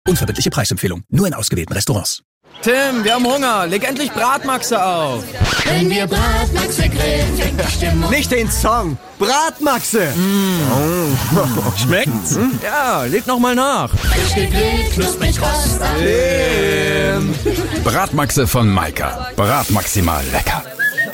Unverbindliche Preisempfehlung. Nur in ausgewählten Restaurants. Tim, wir haben Hunger. Leg endlich Bratmaxe auf. Wenn wir Bratmaxe grillen, fängt die Stimmung. Nicht den Song. Bratmaxe. Schmeckt's? Ja, leg noch mal nach. Frisch gegrillt, knusprig rostig. Bratmaxe von Maika. Bratmaximal lecker.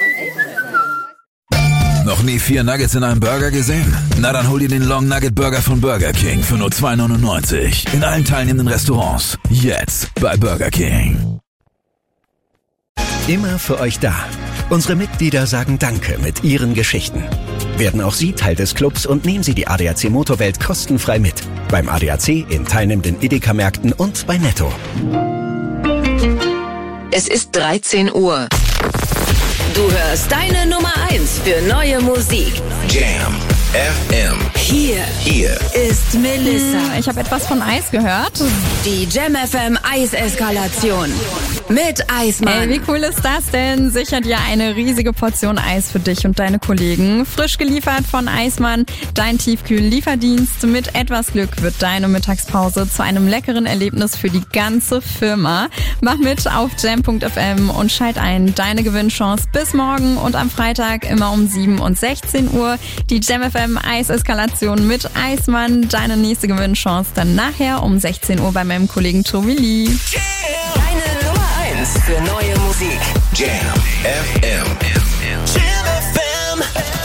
Noch nie 4 Nuggets in einem Burger gesehen? Na dann hol dir den Long Nugget Burger von Burger King für nur $2,99. In allen teilnehmenden Restaurants. Jetzt bei Burger King. Immer für euch da. Unsere Mitglieder sagen Danke mit ihren Geschichten. Werden auch Sie Teil des Clubs und nehmen Sie die ADAC Motorwelt kostenfrei mit. Beim ADAC, in teilnehmenden Edeka-Märkten und bei Netto. Es ist 13 Uhr. Du hörst deine Nummer 1 für neue Musik. Jam FM. Hier ist Melissa. Ich habe etwas von Eis gehört. Die Jam FM Eiseskalation mit Eismann. Ey, wie cool ist das denn? Sichert dir eine riesige Portion Eis für dich und deine Kollegen. Frisch geliefert von Eismann, dein Tiefkühl-Lieferdienst. Mit etwas Glück wird deine Mittagspause zu einem leckeren Erlebnis für die ganze Firma. Mach mit auf jam.fm und schalt ein. Deine Gewinnchance bis morgen und am Freitag immer um 7 und 16 Uhr. Die Jam FM Eiseskalation mit Eismann. Deine nächste Gewinnchance dann nachher um 16 Uhr bei meinem Kollegen Tobi Lee. Deine Nummer 1 für neue Musik. Jam FM. Jam FM.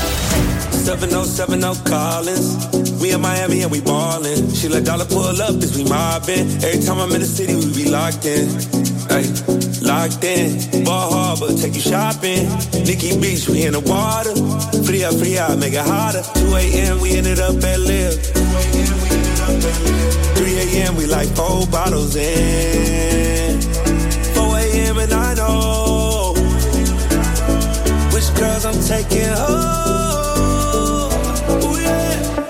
7070 Collins. We in Miami and we ballin'. She let dollar pull up as we mobbin'. Every time I'm in the city, we be locked in. Ay, locked in. Ball Harbor, take you shopping. Nikki Beach, we in the water. Free out, make it hotter. 2 a.m., we ended up at Live. 3 a.m., we like 4 bottles in. 4 a.m. and I know which girls I'm taking home. Ooh, yeah.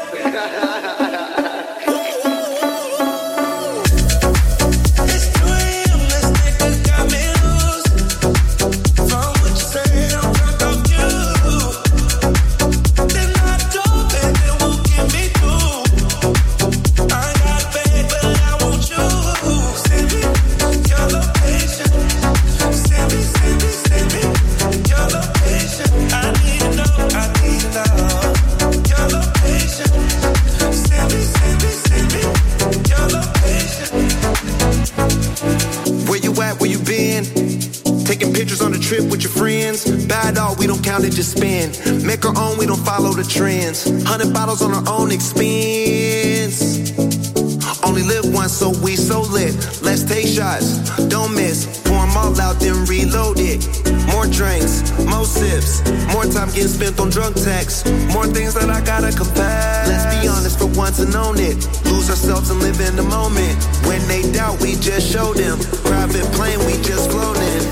With your friends, buy it all, we don't count it, just spend. Make our own, we don't follow the trends. 100 bottles on our own expense. Only live once, so we so lit. Let's take shots, don't miss. Pour them all out, then reload it. More drinks, more sips. More time getting spent on drug texts. More things that I gotta confess. Let's be honest for once and own it. Lose ourselves and live in the moment. When they doubt, we just show them. Private plane, we just flown in.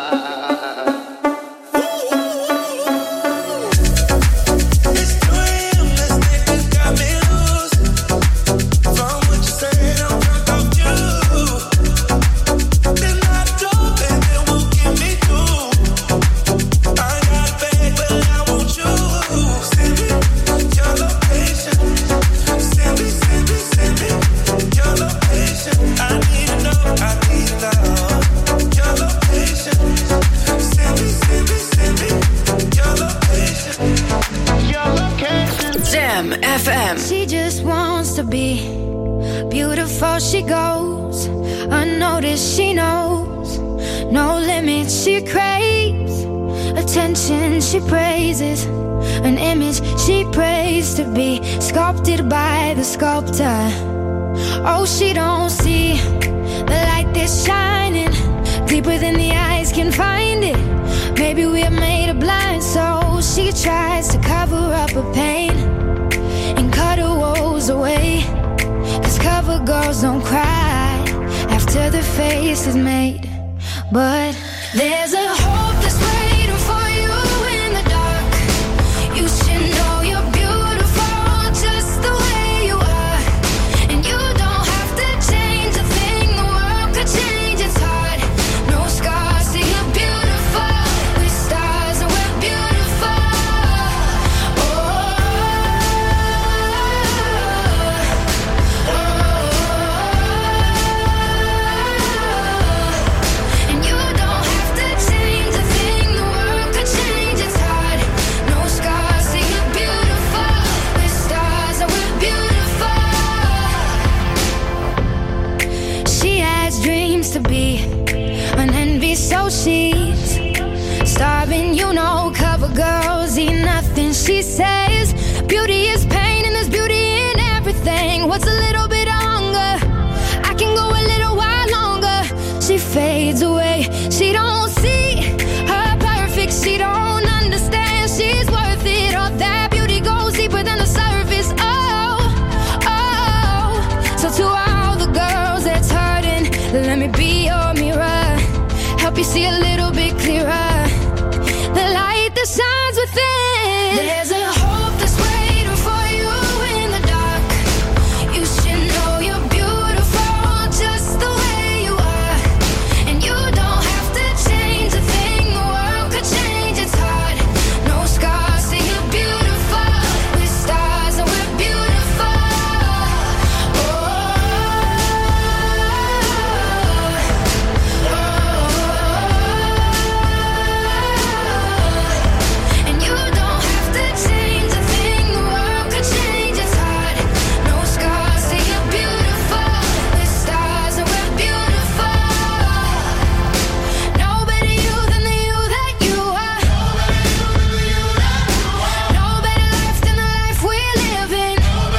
She just wants to be beautiful. She goes unnoticed. She knows no limits. She craves attention. She praises an image she prays to be sculpted by the sculptor. Oh, she don't see the light that's shining deeper than the eyes can find it. Maybe we're made of blind, so she tries to cover up her pain and cut her woes away. 'Cause cover girls don't cry after the face is made. But there's a hope that's waiting for you in the dark. You should know you're beautiful just the way you are. And you don't have to change a thing, the world could change its heart. No scars, see you're beautiful. We're stars and we're beautiful. likes to be an envy, so she's starving, you know. Cover girls eat nothing, she says. Beauty is pain and there's beauty in everything. What's a little bit of hunger? I can go a little while longer. She fades away, she don't see her perfect, she don't understand she's worth it. All that beauty goes deeper than the surface. Oh, oh. So to all the girls that's hurting, let me be your mirror, help you see a little bit clearer, the light that shines within. There's a hope that's waiting for you in the dark. You should know you're beautiful just the way you are, and you don't have to change a thing. The world could change, it's hard. No scars, say you're beautiful. We're stars and we're beautiful. Oh, and you don't have to change a thing. The world could change, it's hard. No scars, say you're beautiful. We're stars and we're beautiful. No better you than the you that you are. No better life than the life we're living.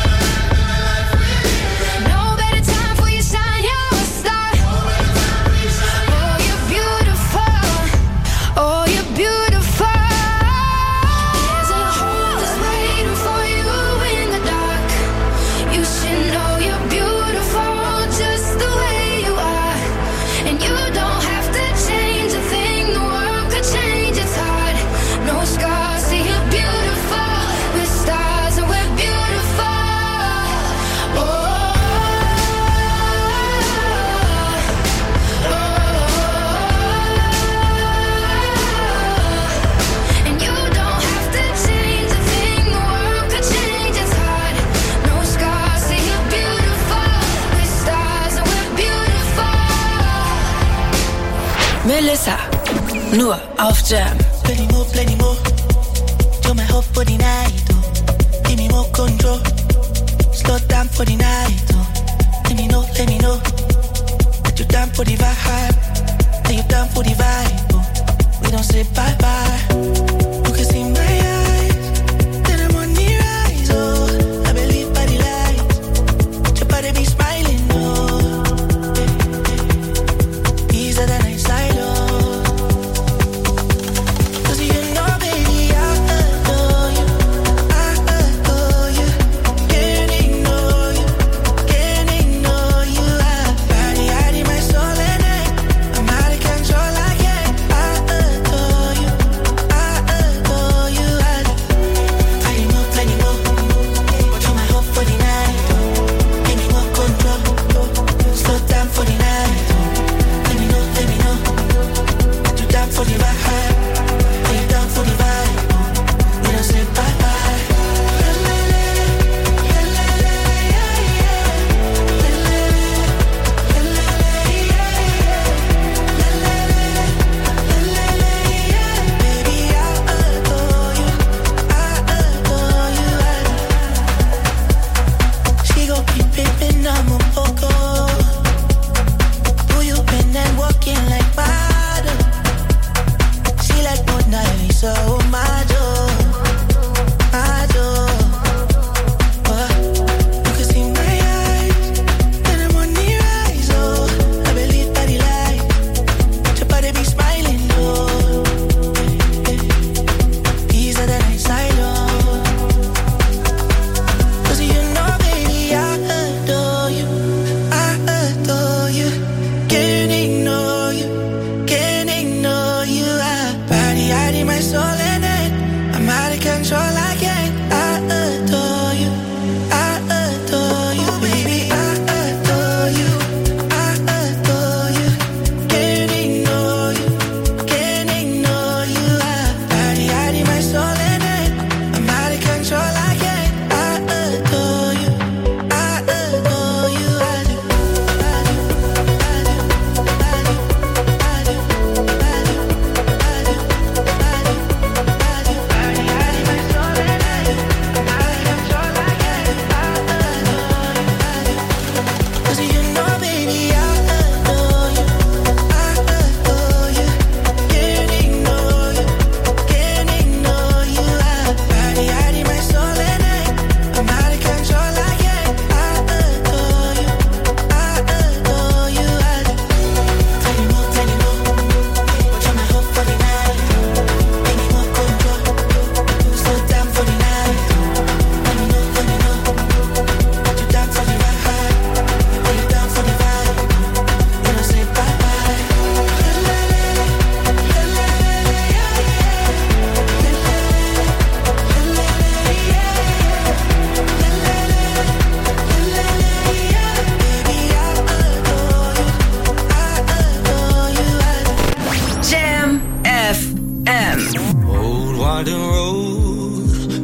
No better time for you shine, you're a star. Oh, you're beautiful. Oh, you're beautiful. There's a hope that's waiting for you in the dark. You should know you're beautiful just the way you are, and you don't have to change a thing. The world could change, it's hard. No scars, see you're beautiful. We're stars and we're beautiful. Oh, and you don't have to change a thing. The world could change, it's hard. No scars, see you're beautiful. We're stars and we're beautiful. Melissa, nur auf Jam. Plenty more. You're my hope for the night, oh. Give me more control. Slow down for the night, oh. Let me know. That you're down for the vibe. That you're down for the vibe, oh. We don't say bye-bye. You can see my eyes, then I'm on the rise, oh. I believe by the light, your body be smiling, oh. Easier than I silo. Cause you know, baby, I adore you. Can't ignore you. I body, my soul and I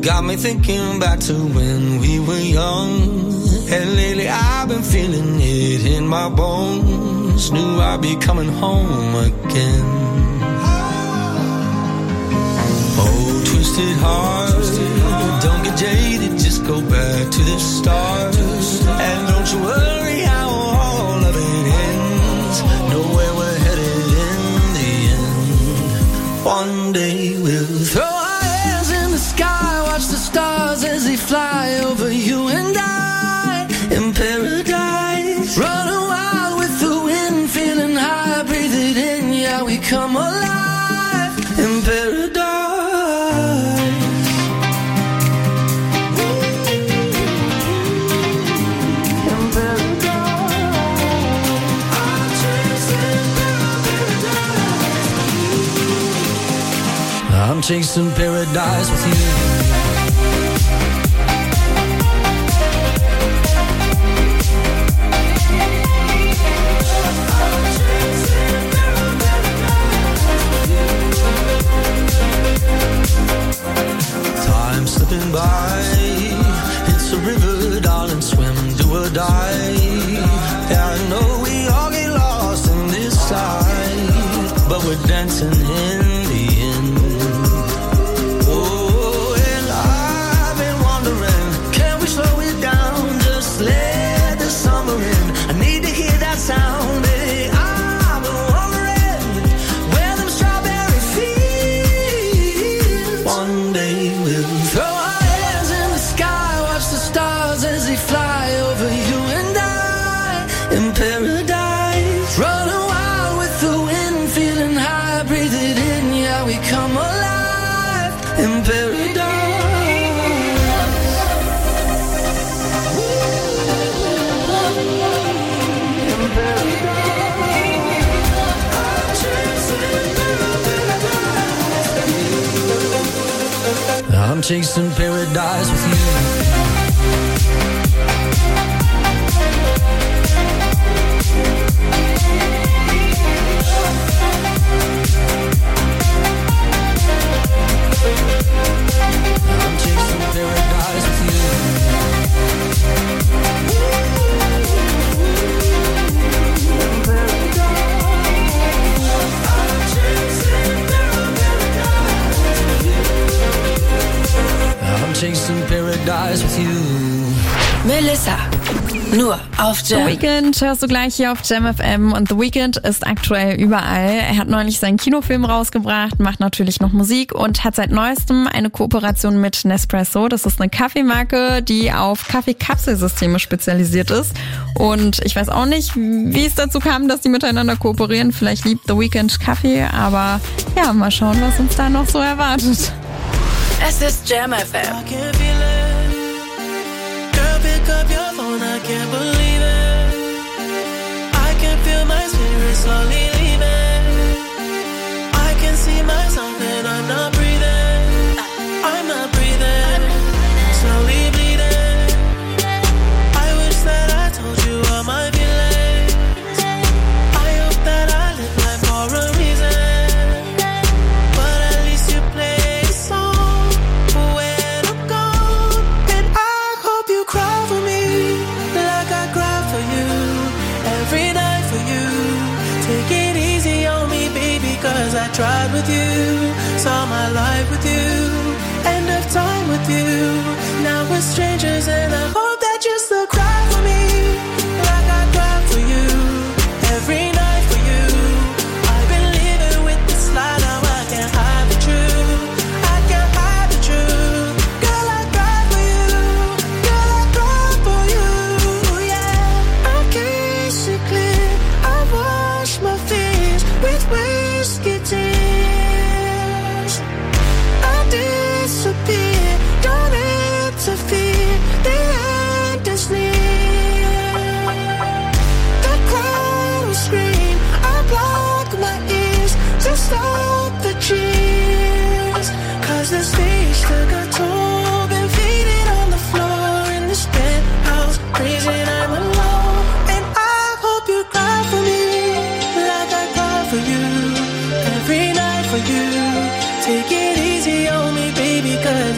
got me thinking back to when we were young. And lately I've been feeling it in my bones. Knew I'd be coming home again. Oh, twisted heart, don't get jaded, just go back to the start. And don't you worry how all of it ends. Know where we're headed in the end. One day we'll throw our hands in the sky, watch the stars as they fly over you and I. In paradise, running wild with the wind, feeling high, breathe it in, yeah, we come alive. In paradise. I'm chasing paradise with you. Time slipping by, it's a river, darling, swim, do or die. Yeah, I know we all get lost in this side, but we're dancing in the end. Let the summer in. I need to hear that sound. Hey, I've been wondering where them strawberry fields. One day we'll throw our hands in the sky, watch the stars as they fly over you and I. In paradise, running wild with the wind, feeling high, breathe it in, yeah, we come alive. In paradise. I'm chasing paradise with you. I'm chasing paradise with you. I'm chasing paradise with you. Melissa, nur auf Jam. The Weeknd hörst du gleich hier auf Jam FM und The Weeknd ist aktuell überall. Er hat neulich seinen Kinofilm rausgebracht, macht natürlich noch Musik und hat seit neuestem eine Kooperation mit Nespresso. Das ist eine Kaffeemarke, die auf Kaffeekapselsysteme spezialisiert ist. Und ich weiß auch nicht, wie es dazu kam, dass die miteinander kooperieren. Vielleicht liebt The Weeknd Kaffee, aber ja, mal schauen, was uns da noch so erwartet. Es ist Jam FM. Pick up your phone, I can't believe it. I can feel my spirit slowly leaving. I can see myself and I'm not breathing. I'm not breathing, slowly bleeding. I wish that I told you all my feelings. I hope that I live life for a reason. But at least you play a song when I'm gone. And I hope you cry like I cry for you every night for you. Take it easy on me, baby, cause I tried with you. Saw my life with you, end of time with you. Now we're strangers and I hope that you still cry for me like I cry for you every night for you. I've been living with this lie, now I can't hide the truth. I can't hide the truth. Girl, I cry for you. Girl, I cry for you. I wash my fears with whiskey tears. I disappear, don't interfere. The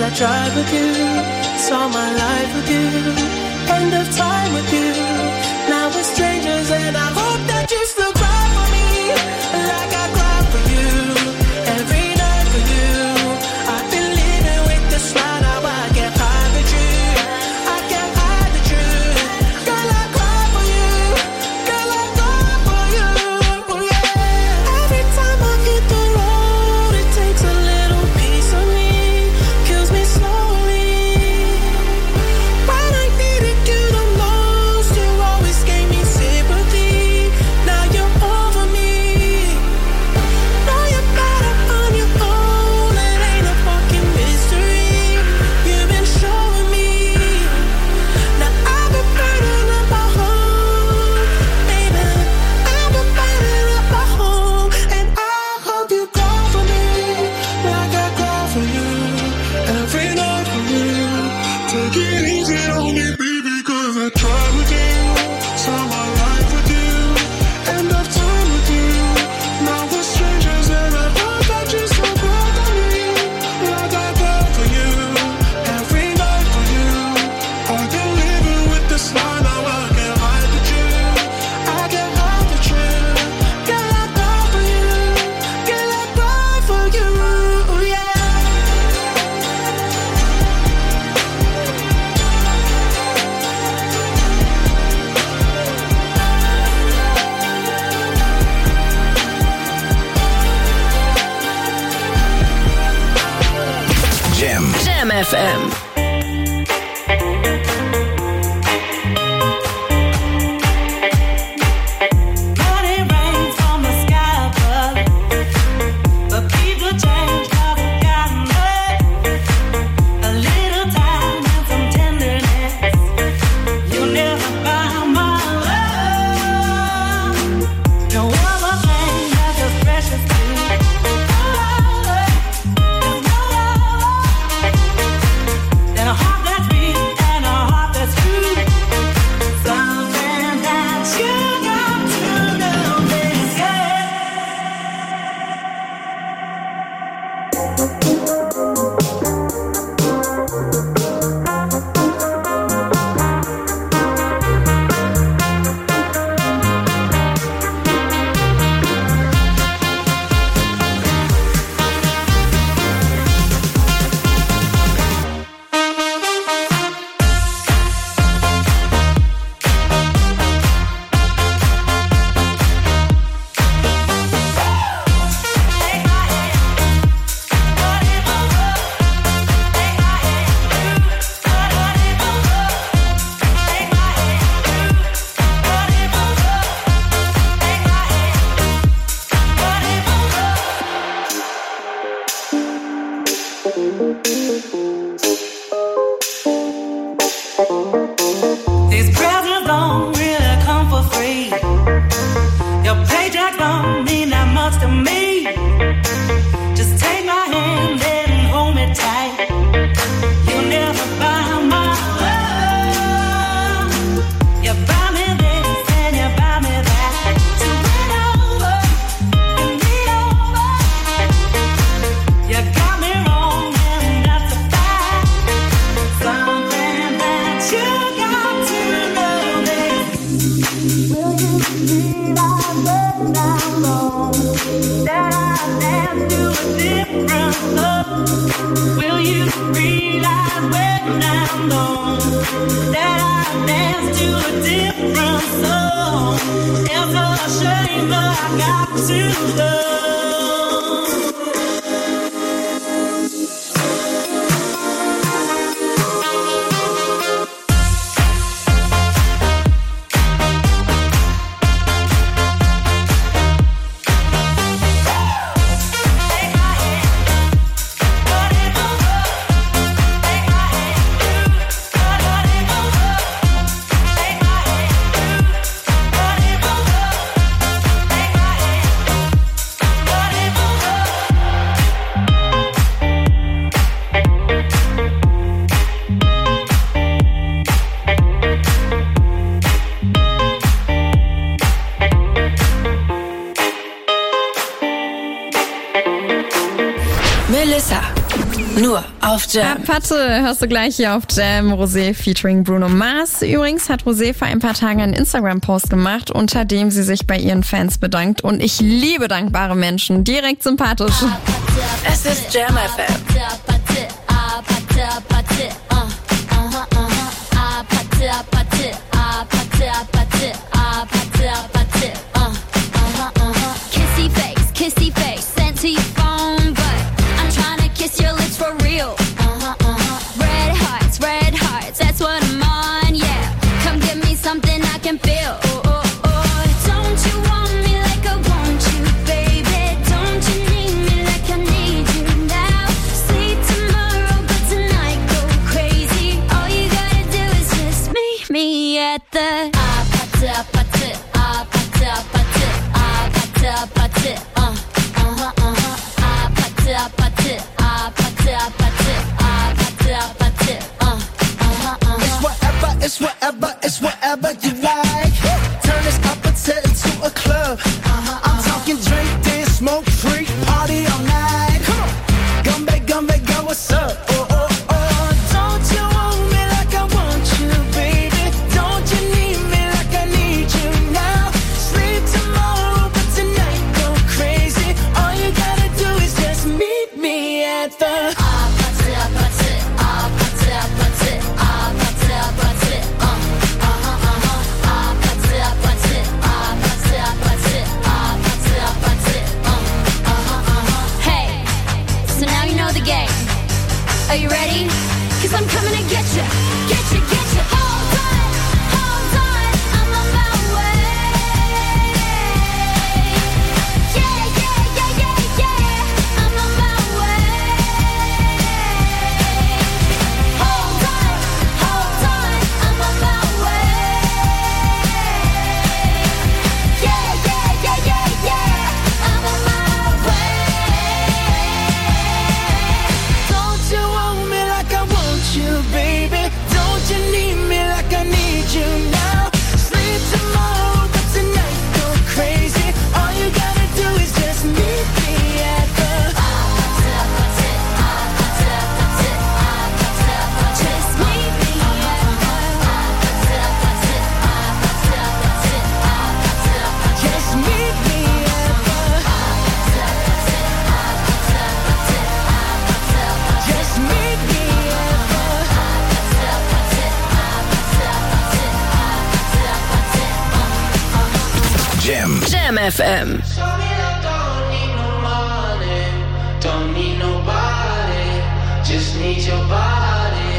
I tried with you, saw my life with you, end of time with you. Now we're strangers and I hope that you still cry for me like I cry for you every night for you. I've been living with this lie, now I can't hide the truth. I can't hide the truth. Girl, I cry for you. Girl, I cry for you. Yeah. Every time I hit the road, it takes a little piece of me, kills me slowly. When I needed you the most, you always gave me sympathy. Now you're over me. Know you're better on your own. It ain't a fucking mystery. You've been showing me. Now I've been burning up my home, baby. I've been burning up my home, and I hope you call for me like I call for you every night for you. Take it easy on me, baby, 'cause I tried with you, saw my life with you, end of time with you. Now we're strangers and I hope that you still cry for me like I cry for you every night for you. I've been living with this lie, now I can't hide the truth. I can't hide the truth. Girl, I cry for you. Girl, I cry for you. Yeah. Jam FM. Money rains from the sky above, but people change, never gotten hurt. A little time and some tenderness, you'll never buy my love. No other thing that's as precious to me. And a heart that's beat and a heart that's true. Something that you got to know, baby. These presents don't really come for free. Your paycheck don't mean that much to me. Just take my hand and hold me tight. You'll never buy my love. You buy me this and you buy me that. So win over and me over. You got me wrong and that's a fact. Something that you got to know, baby. Will you realize when I'm wrong that I dance to a different love? Will you realize when I'm gone that I dance to a different song? It's a shame, but I got to know. Melissa. Nur auf Jam. Patte hörst du gleich hier auf Jam. Rosé featuring Bruno Mars. Übrigens hat Rosé vor ein paar Tagen einen Instagram-Post gemacht, unter dem sie sich bei ihren Fans bedankt. Und ich liebe dankbare Menschen. Direkt sympathisch. Es ist Jam FM. Kissy face, sent to your phone, but I'm trying to kiss your lips for real. Red hearts, that's what I'm on, yeah. Come give me something I can feel. Don't you want me like I want you, baby? Don't you need me like I need you now? Sleep tomorrow, but tonight go crazy. All you gotta do is just meet me at the It's whatever you like. Turn this opposite into a club. I'm talking drink, dance, smoke, freak, party all night. Come on, gum back, girl, what's up? Don't you want me like I want you, baby? Don't you need me like I need you now? Sleep tomorrow, but tonight go crazy. All you gotta do is just meet me at the Are you ready? 'Cause I'm coming to get you. Hold on, I'm on my way. Yeah, I'm on my way. Hold on, I'm on my way. Yeah, I'm on my way. Don't you want me like I want you, baby? Don't you need me like I need you now? Sleep tomorrow, but tonight go crazy. All you gotta do is just meet me at the just meet me at just meet me at just meet me Jam FM. Don't need nobody, just need your body.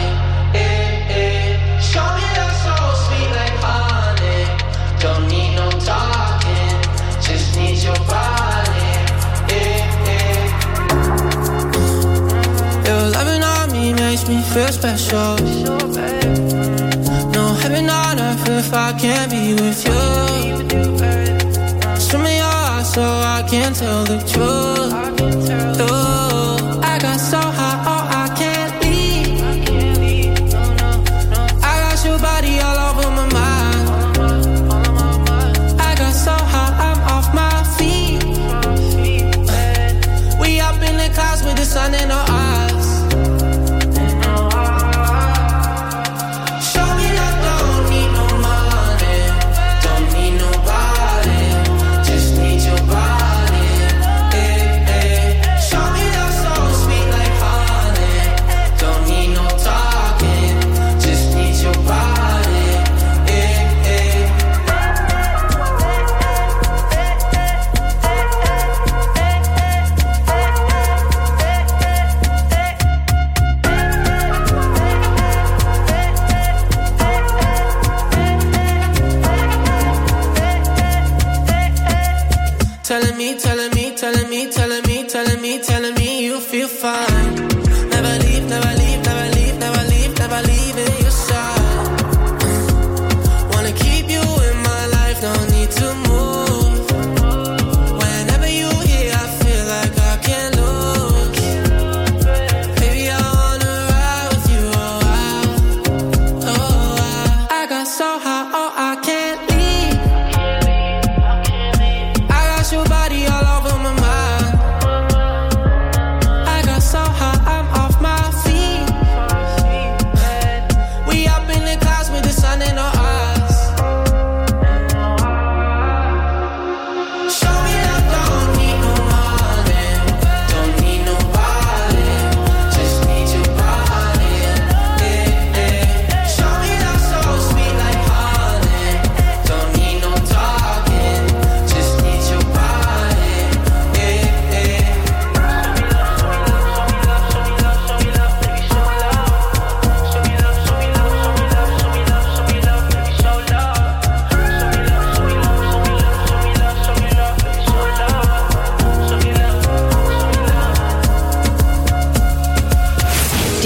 Show me that soul sweet like honey. Don't need no talking, just need your body. Your loving on me makes me feel special. No heaven on earth if I can't be with you. Show me your eyes so I can tell the truth. I got so high, oh, I can't leave. I got your body all over my mind. I got so high, I'm off my feet. We up in the clouds with the sun in our eyes. Show me that don't need no money, don't need nobody, just need your body. Show me that soul sweet like honey. Don't need no talking, just need your body. Telling me you feel fine. Never leave, never leave, never leave, never leave, never leave in your side. Wanna keep you in my life, no need to move. Whenever you here, I feel like I can't lose. Baby, I wanna ride with you, I got so high, oh, I can't leave. I got your body all over my mind. So high,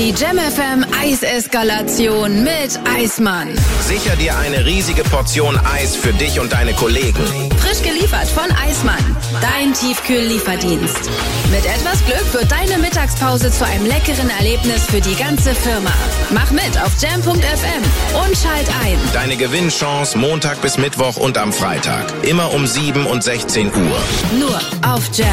Die Jam FM Eiseskalation mit Eismann. Sicher dir eine riesige Portion Eis für dich und deine Kollegen. Frisch geliefert von Eismann. Dein Tiefkühl-Lieferdienst. Mit etwas Glück wird deine Mittagspause zu einem leckeren Erlebnis für die ganze Firma. Mach mit auf jam.fm und schalt ein. Deine Gewinnchance Montag bis Mittwoch und am Freitag. Immer um 7 und 16 Uhr. Nur auf Jam.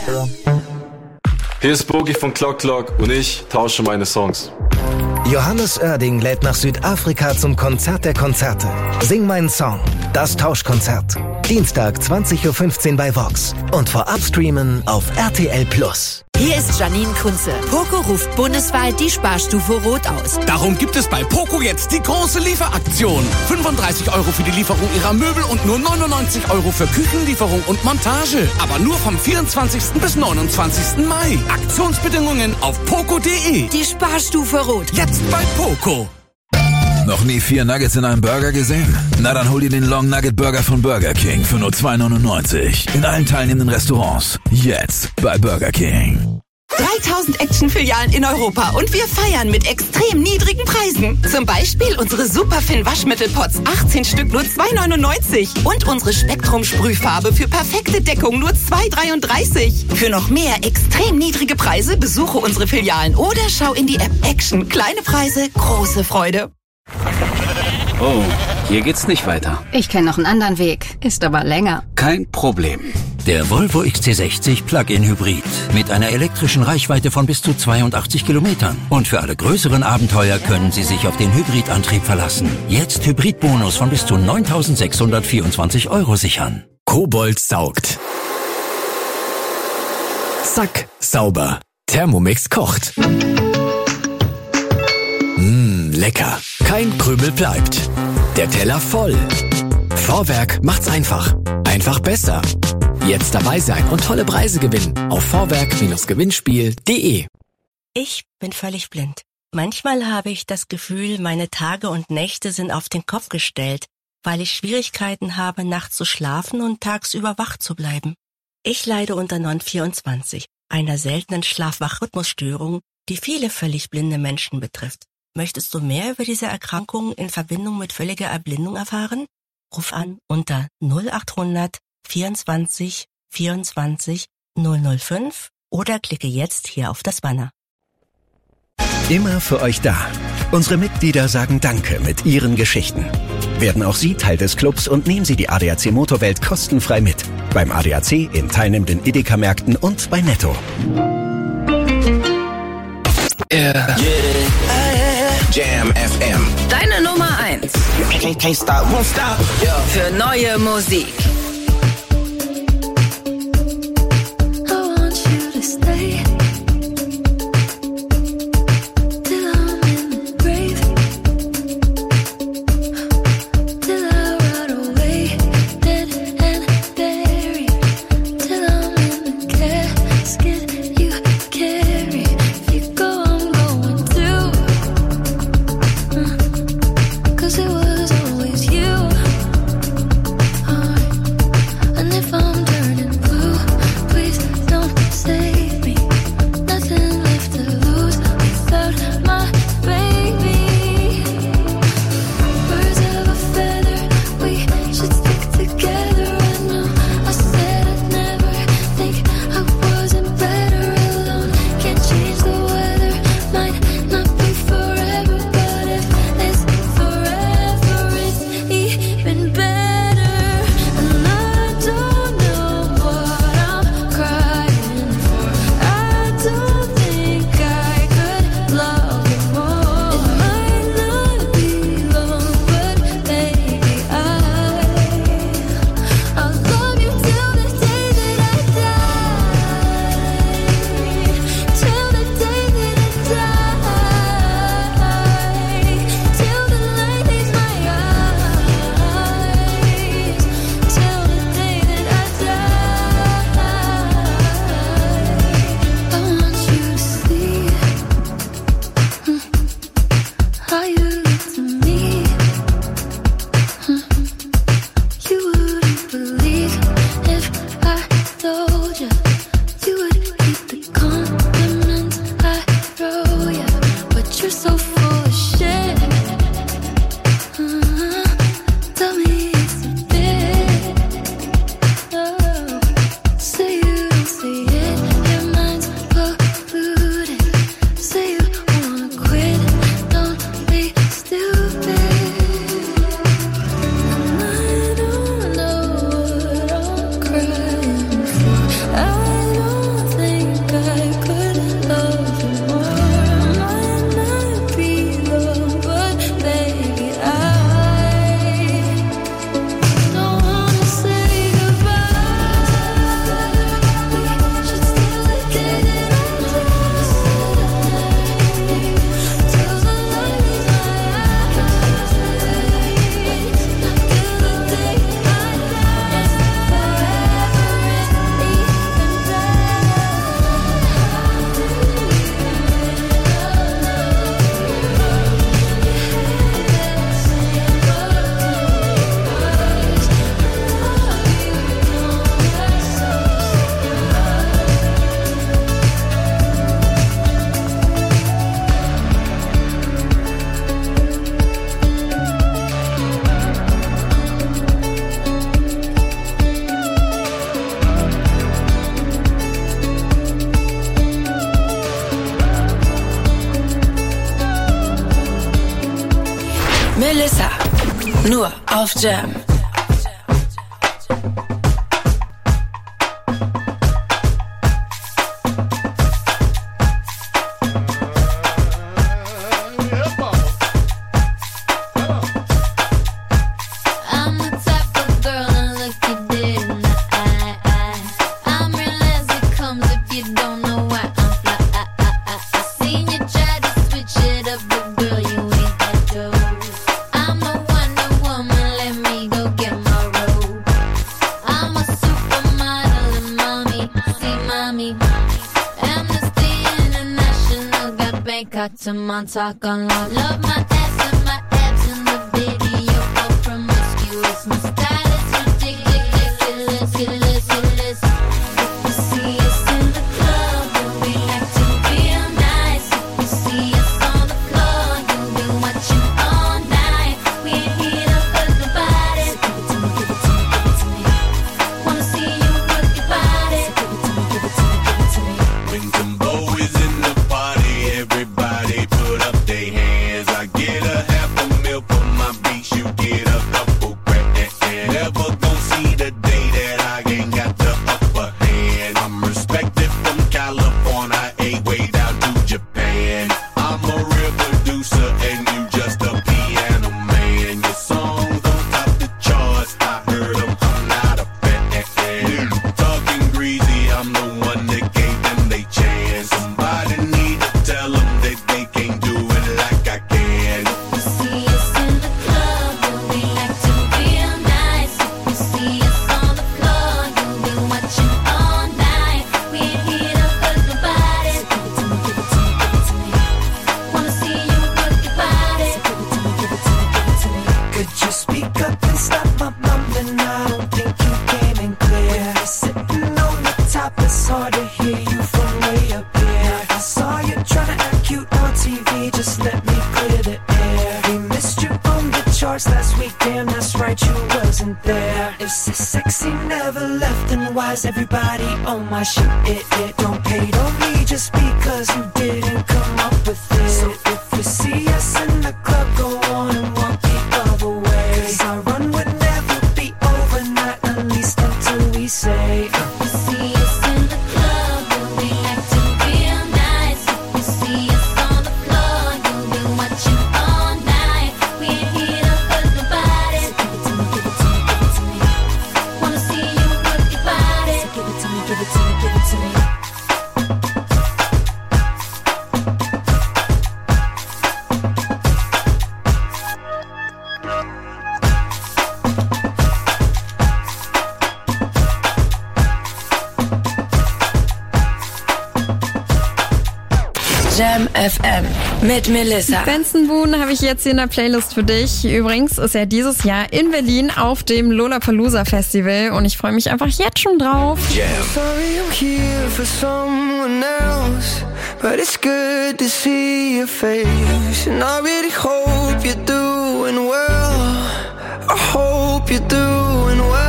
Hier ist Bogi von Clock Clock und ich tausche meine Songs. Johannes Oerding lädt nach Südafrika zum Konzert der Konzerte. Sing meinen Song. Das Tauschkonzert. Dienstag 20.15 Uhr bei Vox. Und vorab streamen auf RTL+. Hier ist Janine Kunze. Poco ruft bundesweit die Sparstufe Rot aus. Darum gibt es bei Poco jetzt die große Lieferaktion. 35 € für die Lieferung ihrer Möbel und nur 99 € für Küchenlieferung und Montage. Aber nur vom 24. bis 29. Mai. Aktionsbedingungen auf poco.de. Die Sparstufe Rot. Jetzt bei Poco. Noch nie 4 Nuggets in einem Burger gesehen? Na dann hol dir den Long Nugget Burger von Burger King für nur 2,99. In allen teilnehmenden Restaurants. Jetzt bei Burger King. 3000 Action-Filialen in Europa und wir feiern mit extrem niedrigen Preisen. Zum Beispiel unsere Superfin Waschmittelpots, 18 Stück nur 2,99. Und unsere Spektrum-Sprühfarbe für perfekte Deckung nur 2,33. Für noch mehr extrem niedrige Preise besuche unsere Filialen oder schau in die App Action. Kleine Preise, große Freude. Oh, hier geht's nicht weiter. Ich kenne noch einen anderen Weg, ist aber länger. Kein Problem. Der Volvo XC60 Plug-in Hybrid mit einer elektrischen Reichweite von bis zu 82 Kilometern. Und für alle größeren Abenteuer können Sie sich auf den Hybridantrieb verlassen. Jetzt Hybridbonus von bis zu 9.624 € sichern. Kobold saugt. Zack, sauber. Thermomix kocht. Lecker. Kein Krümel bleibt. Der Teller voll. Vorwerk macht's einfach. Einfach besser. Jetzt dabei sein und tolle Preise gewinnen auf vorwerk-gewinnspiel.de. Ich bin völlig blind. Manchmal habe ich das Gefühl, meine Tage und Nächte sind auf den Kopf gestellt, weil ich Schwierigkeiten habe, nachts zu schlafen und tagsüber wach zu bleiben. Ich leide unter Non-24, einer seltenen Schlaf-Wach-Rhythmusstörung, die viele völlig blinde Menschen betrifft. Möchtest du mehr über diese Erkrankung in Verbindung mit völliger Erblindung erfahren? Ruf an unter 0800 24 24 005 oder klicke jetzt hier auf das Banner. Immer für euch da. Unsere Mitglieder sagen Danke mit ihren Geschichten. Werden auch Sie Teil des Clubs und nehmen Sie die ADAC Motorwelt kostenfrei mit. Beim ADAC, in teilnehmenden Edeka-Märkten und bei Netto. Jam FM. Deine Nummer 1. Für neue Musik. Melissa. Nur auf Jam. To Montauk on love my ass and my abs in the video for promiscuous. My style is ridiculous. If you see us in the club, you'll be acting real nice. If you see us on the floor, you'll be watching all night. We ain't here to hurt nobody. So give it to me, give it to me, give it to me. Wanna see you work your body. So give it to me, give it to me, give it to me. When Timbo is in the party, everybody put up their hands. I get a half a mil for my beats, you get a couple grand. Never gon' see the day that I ain't got the upper hand. I'm respected from California, way down to Japan. I'm a real producer and you just a piano man. Your songs don't top the charts, I heard them, I'm not a fan. Talking greasy, I'm the one that gave them they chance. Somebody need to tell them that they can't do it like I can. If you see us in the club, you'll be acting real nice. If you see us on the floor, you'll be watching all night. We ain't here to hurt nobody. So give it to me, give it to me, give it to me. Wanna see you work your body. So give it to me, give it to me, give it to me. Could you speak up and stop my mumbling? I don't think you came in clear. You're sitting on the top, it's hard to hear you from way up here. I saw you trying to act cute on TV, just let me clear the air. We missed you on the charts last week, damn, that's right, you wasn't there. If this sexy never left, then why's everybody on my shit? It don't hate on me just because you didn't come up with it. So if you see us in the club, go on and walk the other way. 'Cause our run would never be over, not at least until we say If you see us in the club, you'll be acting real nice. If you see us on the floor, you'll be watching all night. We ain't here to hurt nobody. So give it to me, give it to me, give it to me. Wanna see you work your body. So give it to me, give it to me, give it to me. Jam FM mit Melissa. Benson Boone habe ich jetzt hier in der Playlist für dich. Übrigens ist er dieses Jahr in Berlin auf dem Lollapalooza Festival und ich freue mich einfach jetzt schon drauf. Sorry, I'm here for someone else, but it's good to see your face. And I really hope you're doing well. I hope you're doing well.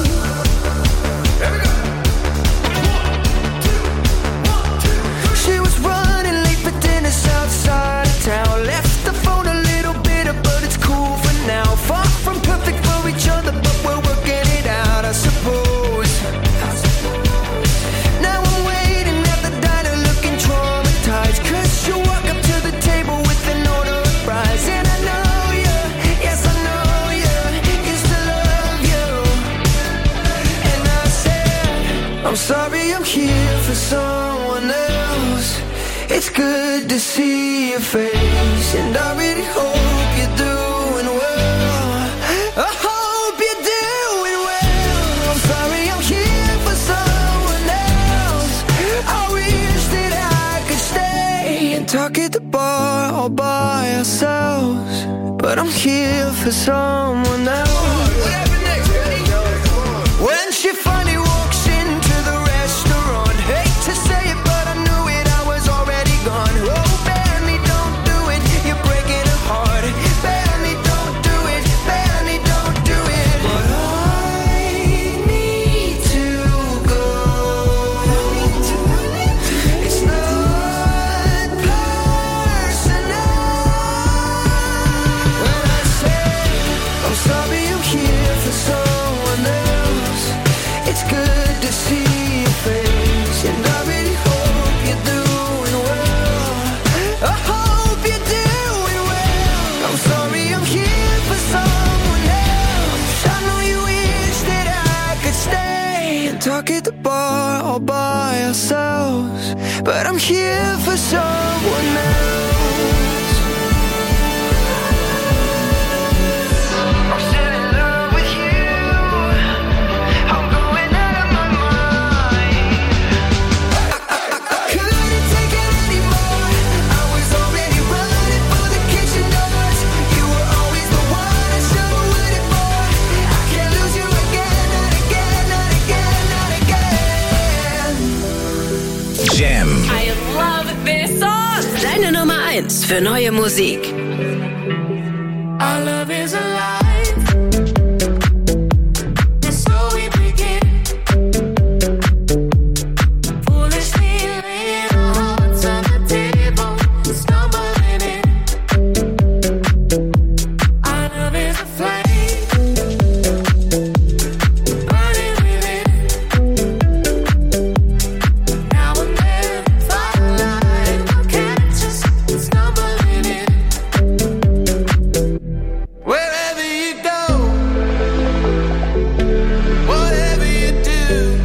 She was running late for dinner outside of town. Left the phone a little bitter, but it's cool for now. Far from perfect for each other, but we're working it out, I suppose. Now I'm waiting at the diner looking traumatized, 'cause you walk up to the table with an order of fries. And I know you, yes I know you, used to love you. And I said, I'm sorry I'm here for someone else. It's good to see your face, and I really hope you're doing well. I hope you're doing well. I'm sorry I'm here for someone else. I wish that I could stay and talk at the bar all by ourselves, but I'm here for someone else. When she finally walks into the restaurant, hate to say it, but I knew it, I was already gone. Oh, Benny, don't do it, you're breaking her heart. Benny, don't do it, Benny, don't do it. But I need to go. It's not personal. When I say to see your face, and I really hope you're doing well. I hope you're doing well. I'm sorry I'm here for someone else. I know you wish that I could stay and talk at the bar all by ourselves, but I'm here for someone else. Jam. I love this song. Deine Nummer 1 für neue Musik. Our love is alive. And so we begin. Foolishly laying our hearts on the table, stumbling in. Our love is a flame, burning within. Now and then, firelight will catch us stumbling in. Wherever you go, whatever you do,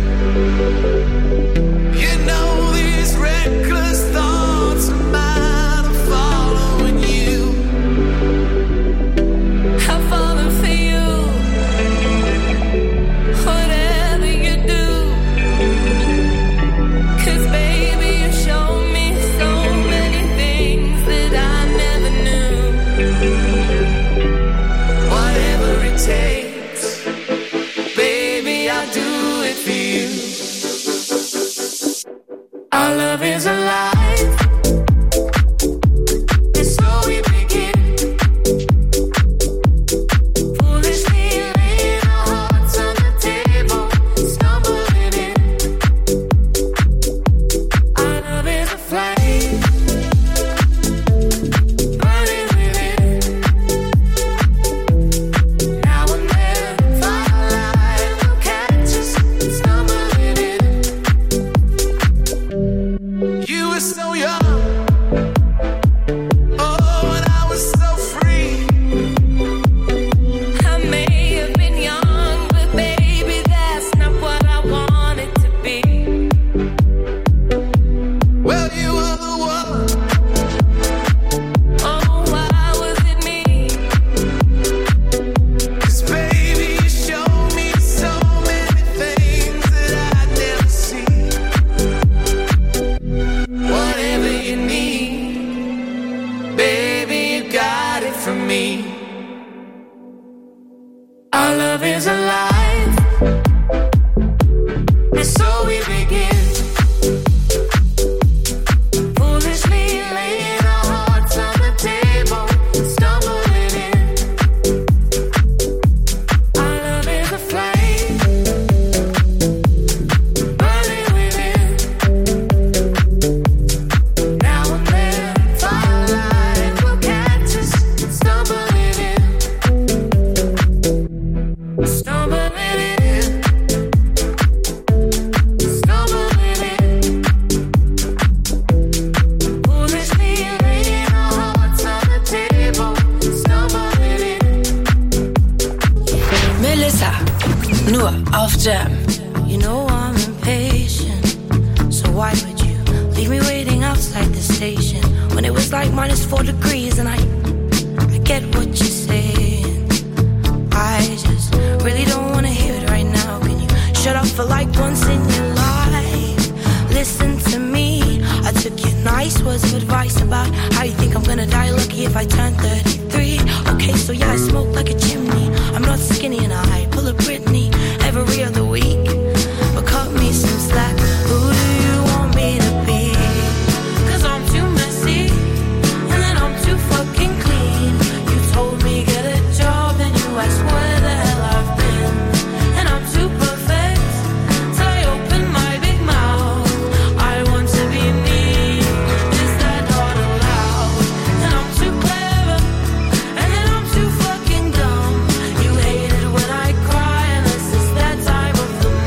you know these reckless thoughts of mine are following you. I'm falling for you, whatever you do. 'Cause baby, you show me so many things that I never knew. Whatever it takes, baby, I'll do it for you. Our love is alive, and so we begin. Foolishly laying our hearts on the table, stumbling in. Our love is a flame, burning within. Now and then, firelight will catch us stumbling in. You were so young, oh, and I was so free. I may have been young, but baby, that's not what I wanted to be. Well, you were the one. Oh, why was it me? 'Cause baby, you showed me so many things that I'd never seen. Whatever you need, baby, you got it from me. Our love is alive, and so we begin. Foolishly laying our hearts on the table, stumbling in. Our love is a flame, burning within. Now and then, firelight will catch us stumbling in. Stumbling in. Stumbling in. Foolishly laying our hearts on the table, stumbling in. Melissa, nur auf Jam. You know I'm impatient, so why would you leave me waiting outside the station when it was like -4 degrees? And I get what you're saying. I just really don't wanna hear it right now. Can you shut up for like once in your life? Listen to me. I took your nice words of advice about how you think I'm gonna die lucky if I turn 33. Okay, so yeah, I smoke like a chimney. I'm not skinny and I pull a Britney every other week. But cut me some slack. Who do you want me to be? 'Cause I'm too messy, and then I'm too fucking clean. You told me get a job, and you asked where the hell I've been. And I'm too perfect, so I open my big mouth. I want to be me. Is that not allowed? And I'm too clever, and then I'm too fucking dumb. You hate it when I cry, unless it's that time of the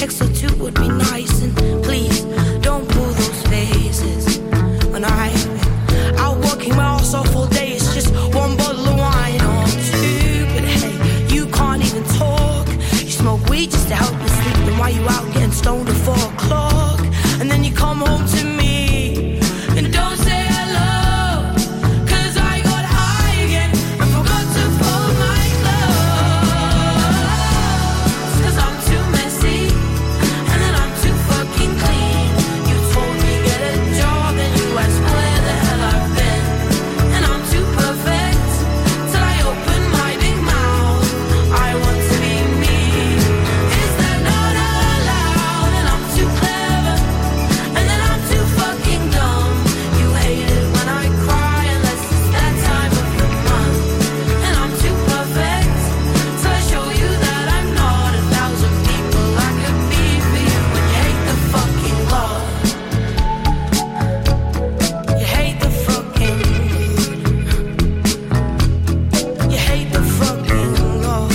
text or two would be nice. And please, don't pull those faces. When I'll working my ass off all day, it's just one bottle of wine or two. But hey, you can't even talk. You smoke weed just to help you sleep. Then why you out getting stoned at 4 o'clock? And then you come home to me and don't say hello, 'cause I got high again and forgot to fold my clothes. 'Cause I'm too messy and then I'm too fucking clean. You told me get a job and you asked where the hell I've been. And I'm too perfect till I open my big mouth. I want to be me. Is that not allowed? And I'm too clever and then I'm too fucking dumb. You hate it when I cry unless it's that time of the month. And I'm too perfect till I show you that I'm not 1,000 people I could be for you. When you hate the fucking law, you hate the fucking, you hate the fucking law.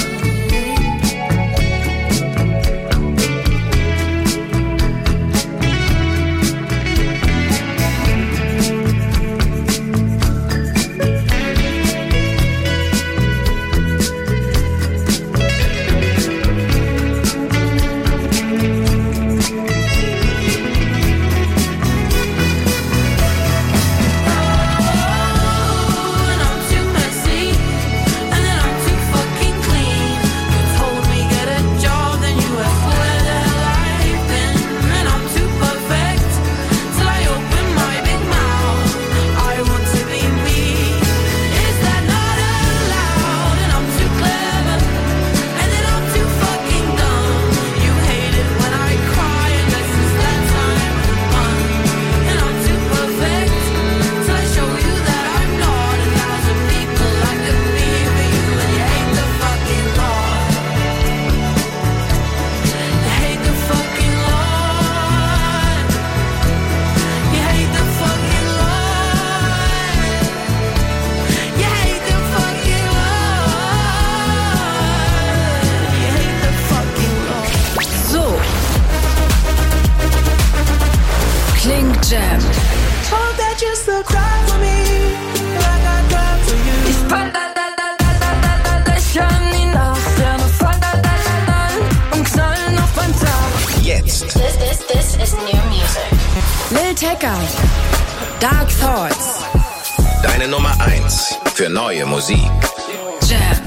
And I'm too messy and then I'm too fucking clean. You told me get a job, then you asked where the hell I've been. And I'm too perfect till I open my big mouth. I want to be me. Is that not allowed? And I'm too clever and then I'm too fucking dumb. You hate it when I cry unless it's that time of the month. And I'm too perfect till I show you that I'm not 1,000 people I could be for you. And you hate the fucking law. You hate the fucking law. You hate the fucking law. You hate the fucking law. You hate the fucking law. So klingt Jam. Hope that you still cry for me like I cried for you. Ich fall Löchern in die Nacht, ja, wir fallen und knallen auf beim Tag. Jetzt This is new music. Lil Tecca, Dark Thoughts, deine Nummer 1 für neue Musik. Jam.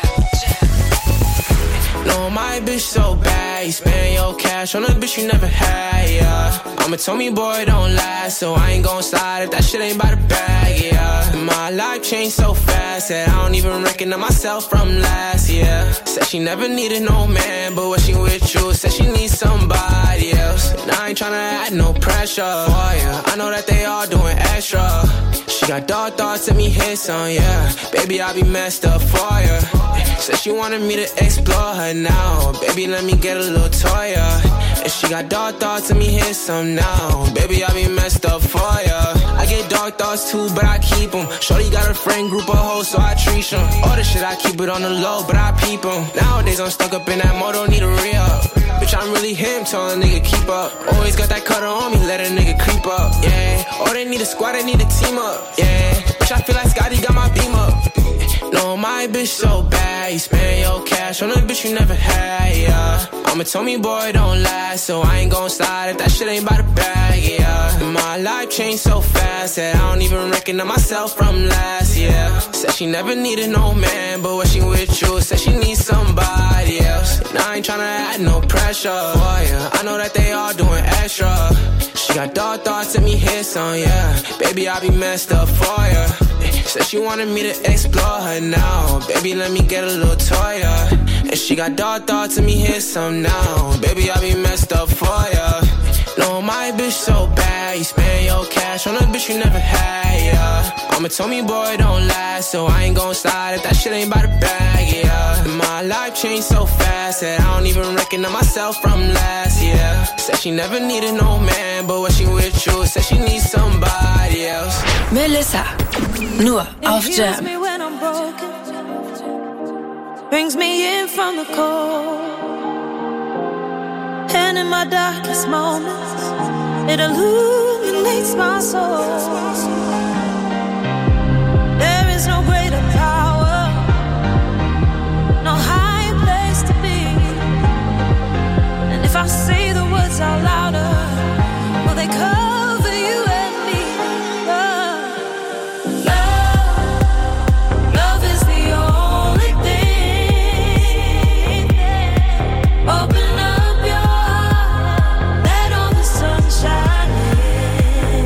No, my bitch so bad, you spend your cash on a bitch you never had, yeah. I'm a Tommy boy, don't last, so I ain't gon' slide if that shit ain't by the bag, yeah. My life changed so fast that I don't even recognize myself from last year. Said she never needed no man, but when she with you, said she needs somebody else. And I ain't tryna add no pressure for ya. I know that they all doing extra. She got dark thoughts, let me hit some, yeah. Baby, I be messed up for ya. Said she wanted me to explore her now. Baby, let me get a little toy, yeah. And she got dark thoughts, let me hit some now. Baby, I be messed up for ya. I get dark thoughts too, but I keep them. Shorty got a friend group of hoes, so I treat them. All the shit, I keep it on the low, but I peep them. Nowadays, I'm stuck up in that motor, need a re-up. Bitch, I'm really him, tell a nigga keep up. Always got that cutter on me, let a nigga creep up, yeah. Oh, they need a squad, they need a team up, yeah. Bitch, I feel like Scotty got my beam up. No, my bitch so bad, you spend your cash on a bitch you never had, yeah. I'm a Tommy boy, don't last, so I ain't gon' slide if that shit ain't by the bag, yeah. My life changed so fast that I don't even recognize myself from last year. Said she never needed no man, but when she with you, said she needs somebody else. And I ain't tryna add no pressure for ya. I know that they all doing extra. She got dark thoughts, let me hit some, yeah. Baby, I be messed up for ya. Said she wanted me to explore her now. Baby, let me get a little toy, yeah. And she got dark thoughts, let me hit some now. Baby, I be messed up for ya. No, my bitch so bad, you spend your cash on a bitch you never had, yeah. I'm a Tommy boy, don't last, so I ain't gon' slide if that shit ain't by the bag, yeah. My life changed so fast that I don't even recognize myself from last year. Said she never needed no man, but when she with you, said she needs somebody else. Melissa, nur auf Jam. Me when I'm broken, brings me in from the cold. And And in my darkest moments, it illuminates my soul. There is no greater power, no higher place to be. And if I say the words out louder, will they cover you and me? Love is the only thing. Open up your heart, let all the sun shine in.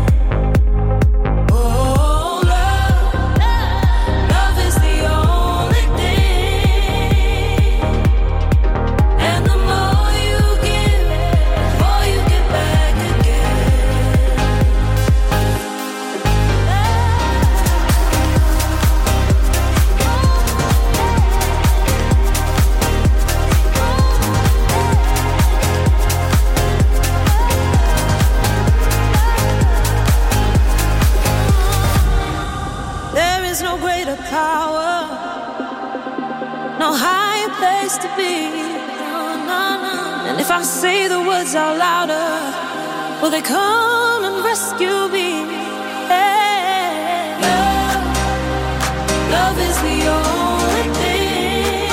Oh, love is the only thing. And the more you give, the more you get back again. There is no greater power, no higher place to be. And if I say the words out louder, will they come and rescue me? Hey, love is the only thing.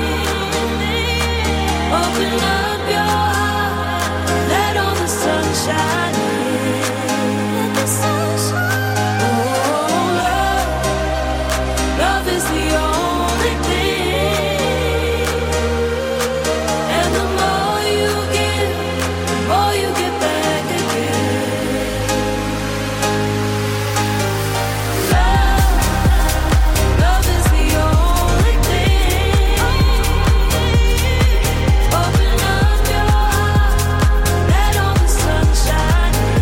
Open up your heart, let all the sun shine in. Let the sun shine. Oh, love is the only thing. And the more you give, the more you get back again. Love is the only thing. Open up your heart, let all the sun shine in.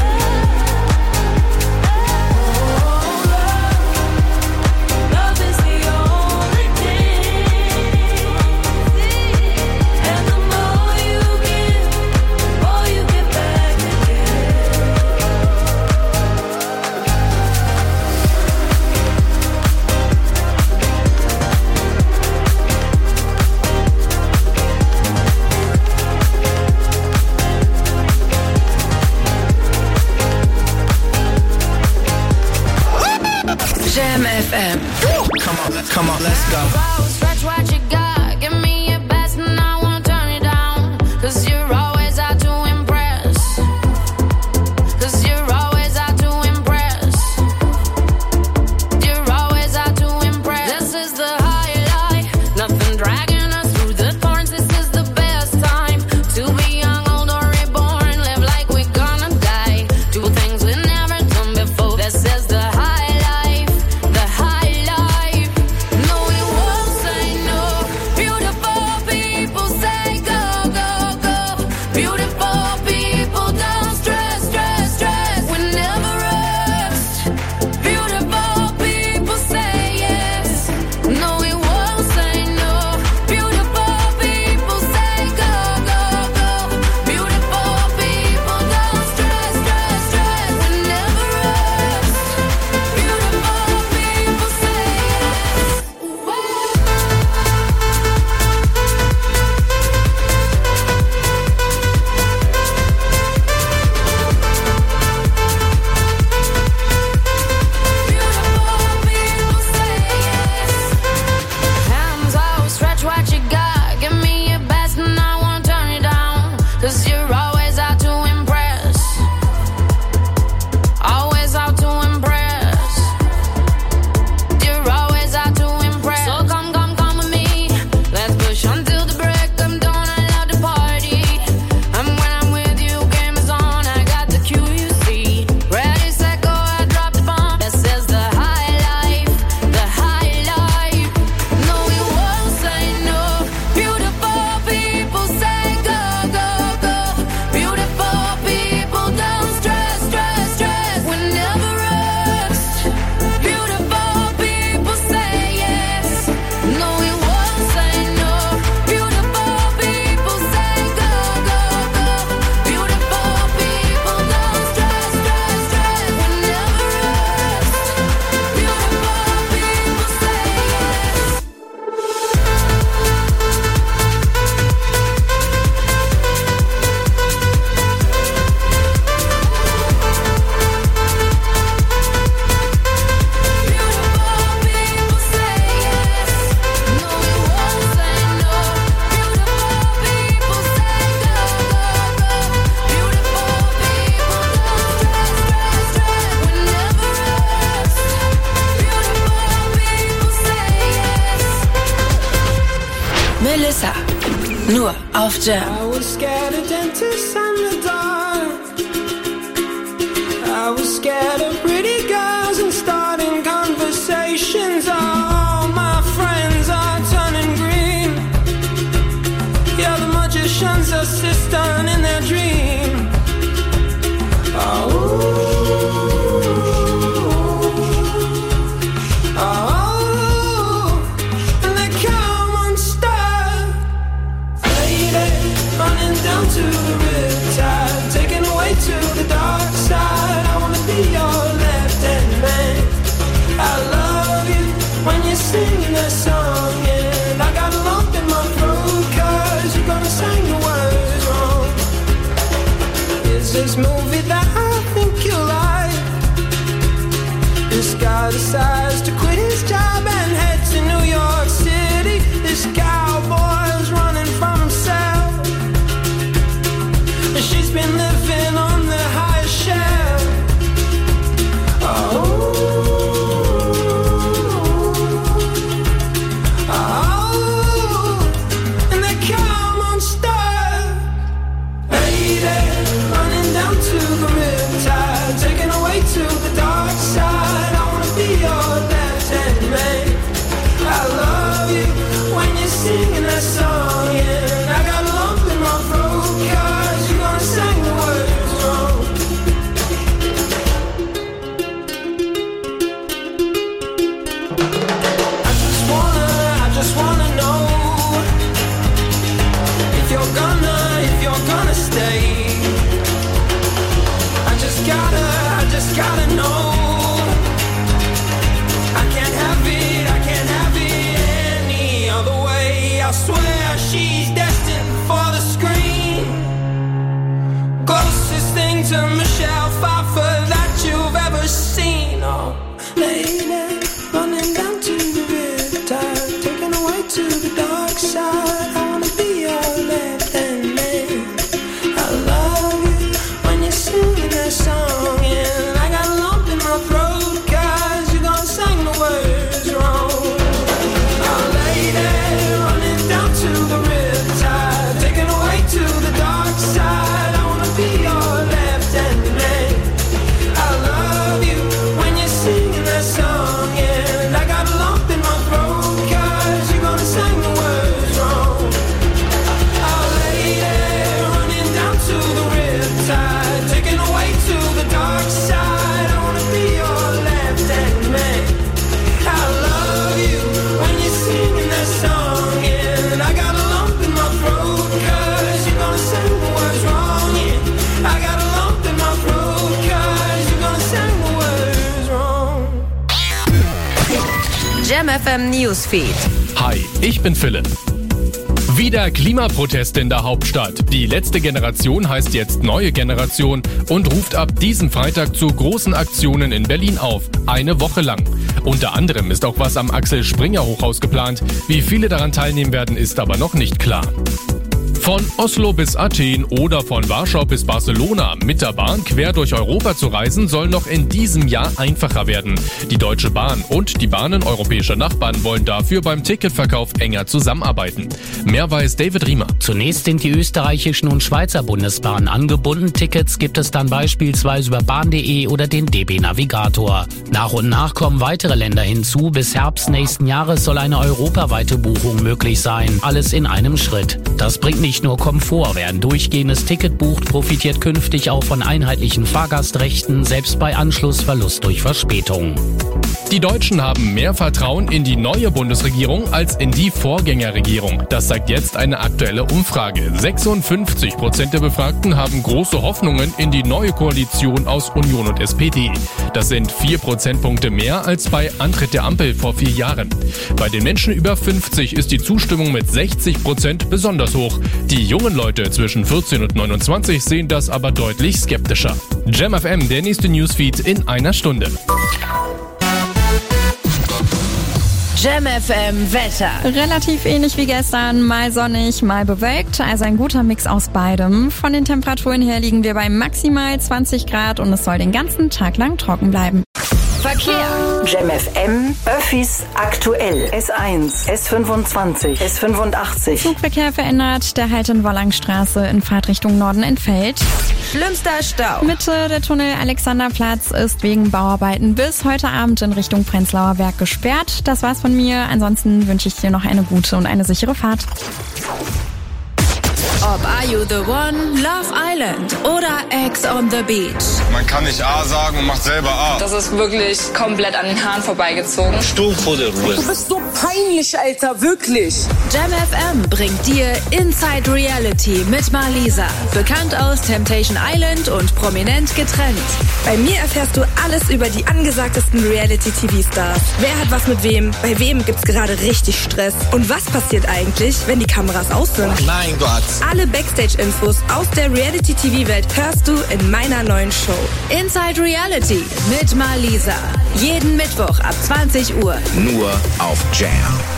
Love is the only thing. And the more you give, the more you get back again. Jam FM. Come on, let's go. Stretch what you got, give me your best and I won't turn it down. 'Cause you're always out to impress. 'Cause you're always out to impress. You're always out to impress. This is the highlight, nothing dragging us through the thorns. This is the best time to be young, old or reborn. Live like we're gonna die. Do things we've never done before. This is the high life, the high life. No, we won't Nur auf Jam. I was scared of dentists and the dark. I was scared of pretty girls and starting conversations. All my friends are turning green. Yeah, the magician's assistant in their dream. And they come unstuck. Lady, running down to the riptide, taken away to the dark side. I wanna be your left-hand man. I love you when you're singing that song, and I got a lump in my throat 'cause you're gonna sing the words wrong. Is this movie that I think you like? This guy decides to quit his job and head to New York City. This cowboy's running from himself, and she's been living on the highest shelf. And they come unstuck. Lady, running down to the riptide, taken away to the dark side. I wanna be your left-hand man. I love you when you're singing that song, and I got a lump in my throat 'cause you're gonna sing the words wrong. I just wanna know if you're gonna stay. I just gotta know. I can't have it any other way. I swear she's destined for the screen. Closest thing to Michelle Pfeiffer that you've ever seen. Oh, lady, running down to the riptide, taken away to the dark side. I wanna be your left-hand man. I love you when you're singing that song, and I got a lump in my throat 'cause you're gonna sing the words wrong. Oh, lady, running down to the riptide, taken away to the dark side. I wanna be your left-hand man. I love you when you're singing that song, and I got a lump in my throat 'cause you're gonna sing the words wrong. Oh, lady, running down to the riptide, taken away to the dark side. I wanna be your left-hand man. I love you when you're singing that song, and I got a lump in my throat 'cause you're gonna sing the words wrong. Yeah, I got a lump in my throat 'cause you're gonna sing the words wrong. Jam FM Newsfeed. Hi, ich bin Philipp. Wieder Klimaprotest in der Hauptstadt. Die letzte Generation heißt jetzt Neue Generation und ruft ab diesem Freitag zu großen Aktionen in Berlin auf. Eine Woche lang. Unter anderem ist auch was am Axel-Springer-Hochhaus geplant. Wie viele daran teilnehmen werden, ist aber noch nicht klar. Von Oslo bis Athen oder von Warschau bis Barcelona mit der Bahn quer durch Europa zu reisen, soll noch in diesem Jahr einfacher werden. Die Deutsche Bahn und die Bahnen europäischer Nachbarn wollen dafür beim Ticketverkauf enger zusammenarbeiten. Mehr weiß David Riemer. Zunächst sind die österreichischen und Schweizer Bundesbahnen angebunden. Tickets gibt es dann beispielsweise über bahn.de oder den DB Navigator. Nach und nach kommen weitere Länder hinzu. Bis Herbst nächsten Jahres soll eine europaweite Buchung möglich sein. Alles in einem Schritt. Das bringt nicht nur Komfort. Wer ein durchgehendes Ticket bucht, profitiert künftig auch von einheitlichen Fahrgastrechten, selbst bei Anschlussverlust durch Verspätung. Die Deutschen haben mehr Vertrauen in die neue Bundesregierung als in die Vorgängerregierung. Das zeigt jetzt eine aktuelle Umfrage. 56% der Befragten haben große Hoffnungen in die neue Koalition aus Union und SPD. Das sind 4 Prozentpunkte mehr als bei Antritt der Ampel vor 4 Jahren. Bei den Menschen über 50 ist die Zustimmung mit 60% besonders hoch. Die jungen Leute zwischen 14 und 29 sehen das aber deutlich skeptischer. Jam FM, der nächste Newsfeed in einer Stunde. Jam FM Wetter. Relativ ähnlich wie gestern, mal sonnig, mal bewölkt, also ein guter Mix aus beidem. Von den Temperaturen her liegen wir bei maximal 20 Grad und es soll den ganzen Tag lang trocken bleiben. Verkehr. Jam FM, Öffis aktuell. S1, S25, S85. Flugverkehr verändert. Der Halt in Wollangstraße in Fahrtrichtung Norden entfällt. Schlimmster Stau. Mitte der Tunnel Alexanderplatz ist wegen Bauarbeiten bis heute Abend in Richtung Prenzlauer Berg gesperrt. Das war's von mir. Ansonsten wünsche ich dir noch eine gute und eine sichere Fahrt. Ob Are You The One, Love Island oder Ex on the Beach. Man kann nicht A sagen und macht selber A. Das ist wirklich komplett an den Haaren vorbeigezogen. Sturm vor der Ruhe. Du bist so peinlich, Alter, wirklich. Jam FM bringt dir Inside Reality mit Marlisa. Bekannt aus Temptation Island und prominent getrennt. Bei mir erfährst du alles über die angesagtesten Reality-TV-Stars. Wer hat was mit wem? Bei wem gibt's gerade richtig Stress? Und was passiert eigentlich, wenn die Kameras aus sind? Nein, Gott. Alle Backstage-Infos aus der Reality-TV-Welt hörst du in meiner neuen Show. Inside Reality mit Marlisa. Jeden Mittwoch ab 20 Uhr. Nur auf Jam.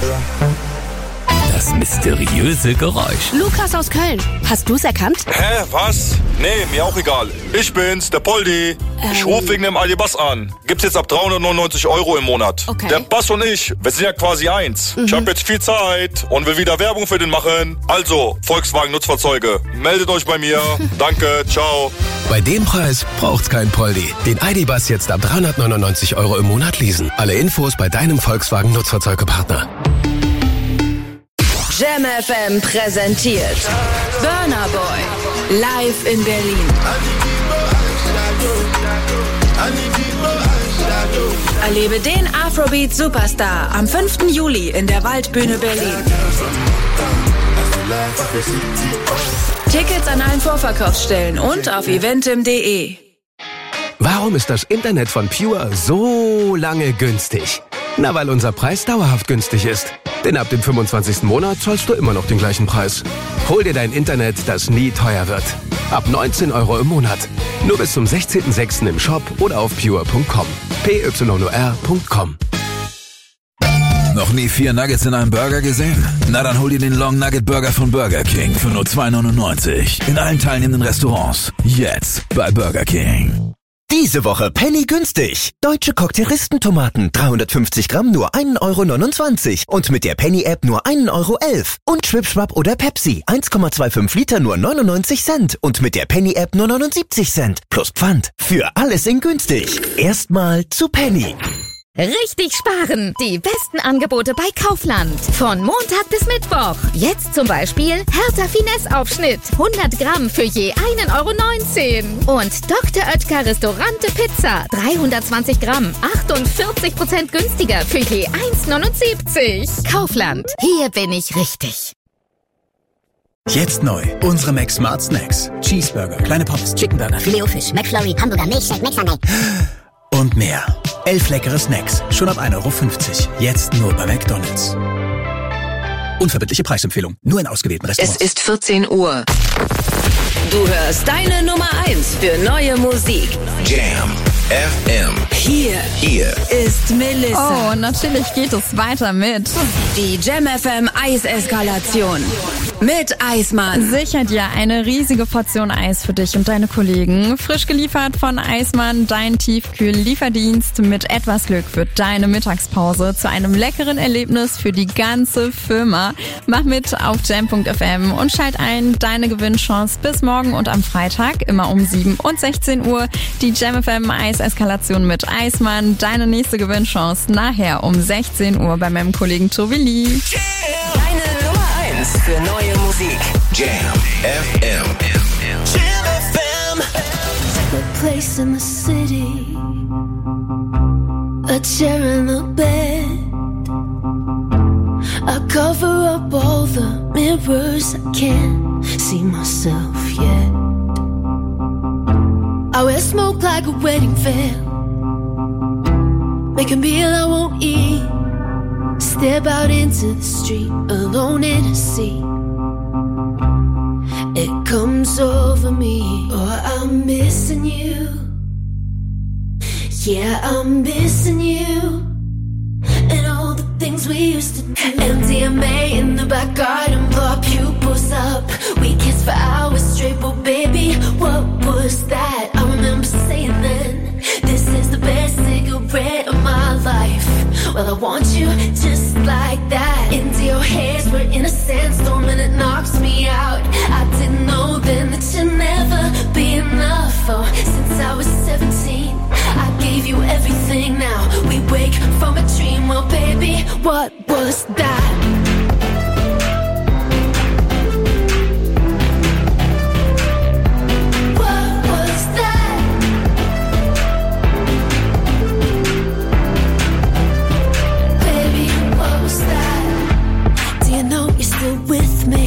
Das mysteriöse Geräusch. Lukas aus Köln. Hast du's erkannt? Hä, was? Nee, mir auch egal. Ich bin's, der Poldi. Ich rufe wegen dem Aldi-Bass an. Gibt's jetzt ab 399 € im Monat. Okay. Der Bass und ich, wir sind ja quasi eins. Ich habe jetzt viel Zeit und will wieder Werbung für den machen. Also, Volkswagen Nutzfahrzeuge, meldet euch bei mir. Danke, ciao. Bei dem Preis braucht's kein Poldi. Den ID-Bus jetzt ab 399 € im Monat leasen. Alle Infos bei deinem Volkswagen Nutzfahrzeugepartner. Jam FM präsentiert Burna Boy live in Berlin. Erlebe den Afrobeat Superstar am 5. Juli in der Waldbühne Berlin. Tickets an allen Vorverkaufsstellen und auf eventim.de. Warum ist das Internet von Pure so lange günstig? Na, weil unser Preis dauerhaft günstig ist. Denn ab dem 25. Monat zahlst du immer noch den gleichen Preis. Hol dir dein Internet, das nie teuer wird. Ab 19 € im Monat. Nur bis zum 16.06. im Shop oder auf pure.com. pyur.com. Noch nie 4 Nuggets in einem Burger gesehen? Na, dann hol dir den Long Nugget Burger von Burger King für nur 2,99. In allen teilnehmenden Restaurants. Jetzt bei Burger King. Diese Woche Penny günstig. Deutsche Cocktailistentomaten 350 Gramm nur 1,29 € und mit der Penny-App nur 1,11 €. Und Schwipschwapp oder Pepsi 1,25 Liter nur 99 Cent und mit der Penny-App nur 79 Cent. Plus Pfand. Für alles in günstig. Erstmal zu Penny. Richtig sparen! Die besten Angebote bei Kaufland. Von Montag bis Mittwoch. Jetzt zum Beispiel Hertha Finesse-Aufschnitt. 100 Gramm für je 1,19 € Und Dr. Oetker Restaurante Pizza. 320 Gramm. 48% günstiger für je 1,79 €. Kaufland. Hier bin ich richtig. Jetzt neu. Unsere Mac Smart Snacks. Cheeseburger, kleine Pommes, Chickenburger, Filet-O-Fisch, McFlurry, Hamburger Milchshake, Mixer und mehr. 11 leckere Snacks, schon ab 1,50 €. Jetzt nur bei McDonald's. Unverbindliche Preisempfehlung, nur in ausgewählten Restaurants. Es ist 14 Uhr. Du hörst deine Nummer 1 für neue Musik. Jam FM. Hier ist Melissa. Oh, und natürlich geht es weiter mit die Jam FM Eiseskalation mit Eismann. Sicher dir eine riesige Portion Eis für dich und deine Kollegen. Frisch geliefert von Eismann, dein Tiefkühl-Lieferdienst. Mit etwas Glück wird deine Mittagspause zu einem leckeren Erlebnis für die ganze Firma. Mach mit auf jam.fm und schalt ein. Deine Gewinnchance bis morgen und am Freitag, immer um 7 und 16 Uhr. Die Jam FM Eiseskalation mit Eismann. Deine nächste Gewinnchance nachher um 16 Uhr bei meinem Kollegen Tobi Lee. Deine Nummer 1 für neue Musik. Jam FM. Jam FM. A place in the city, a chair in the bed. I cover up all the mirrors, I can't see myself yet. I wear smoke like a wedding veil, make a meal I won't eat, step out into the street, alone in a sea. It comes over me, oh, I'm missing you. Yeah, I'm missing you. And all the things we used to do. MDMA in the back garden, blow our pupils up. We kissed for hours straight, but baby, what was that? I remember saying then, this is the best cigarette be enough. Oh, since I was 17, I gave you everything. Now we wake from a dream. Well, baby, what was that? With me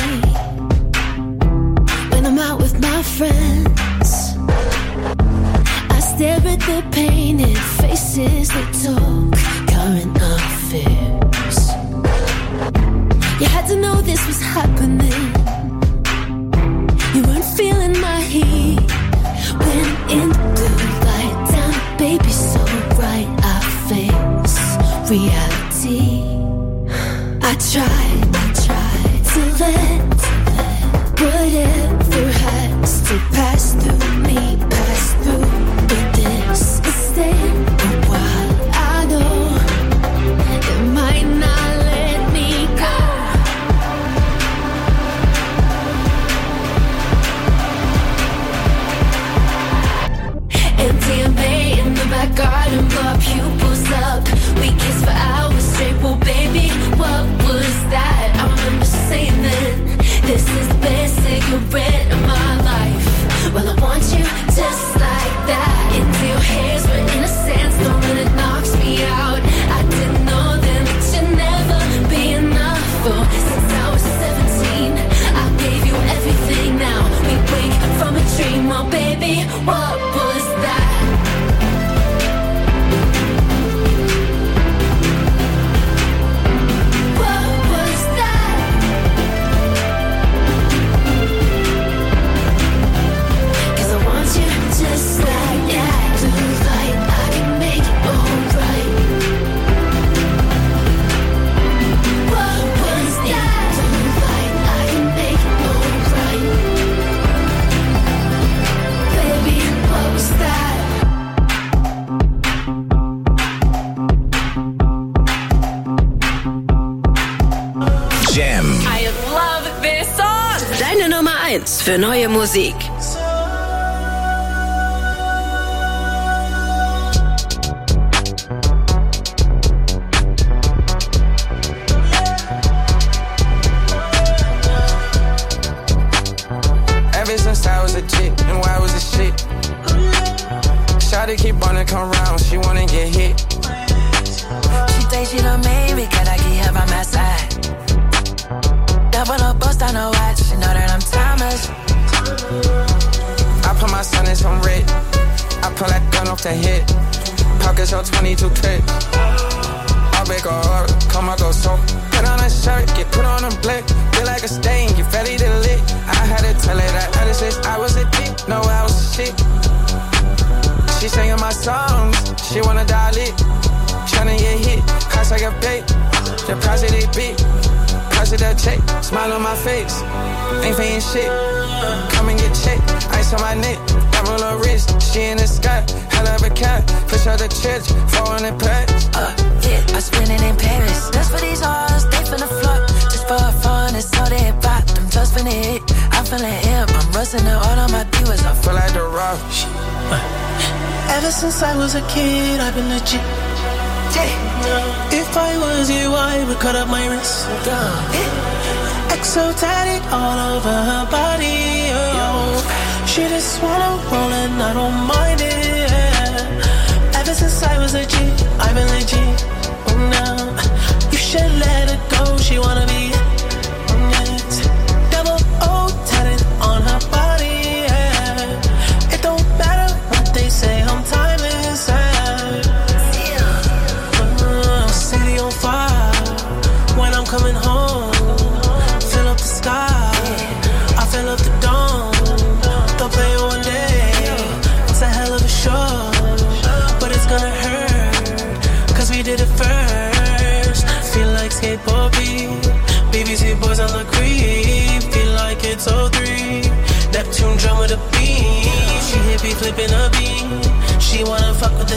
when I'm out with my friends, I stare at their painted faces. They talk current affairs. You had to know this was happening. You weren't feeling my heat when in blue light down, baby, so bright I face reality. I tried to let whatever has to pass through me, pass through. But this is staying a while. I know it might not let me go. MDMA in the back garden, blow pupils up. We kiss for hours straight. Well, baby, what was that? I remember saying then, this is the best cigarette of my life. Well, I want you just like that. Into your hairs, we're in a sandstorm and it knocks me out. I didn't know then that you'd never be enough. Oh, since I was 17, I gave you everything. Now we wake from a dream. Oh, baby, what was that? Just like that, do like I can make it alright. What was that? Do like I can make it alright. Baby, what was that? Jam. I love this song. Deine Nummer 1 für neue Musik. Shawty keep wanna come round, she wanna get hit. She thinks she done made me, cause I keep her by my side. Double up, bust on her watch, she know that I'm timeless. I put my son in some red, I pull that gun off the hip. Pockets on 22 clip. I'll make her hard, come on, go so. Put on a shirt, get put on a blick. Feel like a stain, get ready to lick. I had to tell her that other sis, I was a dick, no, I was a shit. She singing my songs, she wanna dial it. Tryna get hit, cost like a bait. The price of they beat, price of that check. Smile on my face, ain't paying shit. Come and get checked, ice on my neck. Double her wrist, she in the sky. Hell of a cat, push out the church, 400 packs. Yeah, I spend it in Paris. That's for these hoes, they finna float. Just for fun, it's all they bought. Them just finna hit, I'm feeling hip. I'm rusting it all on my viewers. I feel like the rock. Ever since I was a kid, I've been legit. If I was you, I would cut up my wrist. XO tatted all over her body. Oh. She just wanna roll and I don't mind it. Ever since I was a G, I've been legit. Oh, now you should let her go. She wanna be double O tatted on her body. It don't matter what they say, I'm timeless. City on fire when I'm coming home. Fill up the sky, I fill up the dome. Don't play one day, it's a hell of a show. But it's gonna hurt, cause we did it first. Feel like skateboard beat, BBC boys on the creep. Feel like it's 03, Neptune drum with a beat. She hippie flipping a beat, she wanna fuck with the